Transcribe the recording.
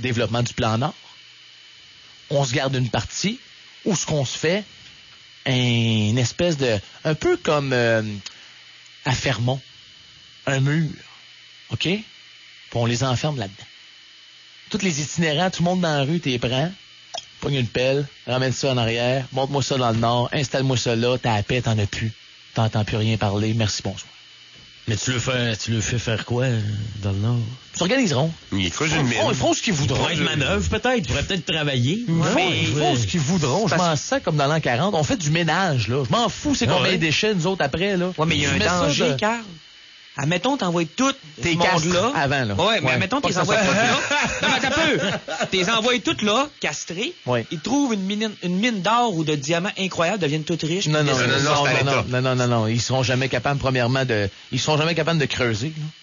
développement du plan Nord. On se garde une partie où ce qu'on se fait une espèce de... Un peu comme à Fermont. Un mur. OK? Puis on les enferme là-dedans. Tous les itinérants, tout le monde dans la rue, t'es prends, pogne une pelle, ramène ça en arrière, monte-moi ça dans le nord, installe-moi ça là, t'as la paix, t'en as plus. T'entends plus rien parler, merci, bonsoir. Mais tu le fais faire quoi, dans le Nord? Ils s'organiseront. Ils feront ce qu'ils voudront. Pour être manœuvre, peut-être. Ils pourraient peut-être travailler. Ils font ce qu'ils voudront. Je m'en sers comme dans l'an 40. On fait du ménage, là. Je m'en fous, c'est combien de déchets, nous autres, après, là. Ouais, mais il y a un danger, Carl. Admettons, t'envoies toutes tes castres avant, là. Ouais, mais admettons, t'es envoies toutes là. Non, mais t'as peu. T'es envoies toutes là, castrées. Ouais. Ils trouvent une mine d'or ou de diamants incroyables, deviennent toutes riches. Non. Ils seront jamais capables, premièrement, ils seront jamais capables de creuser, là.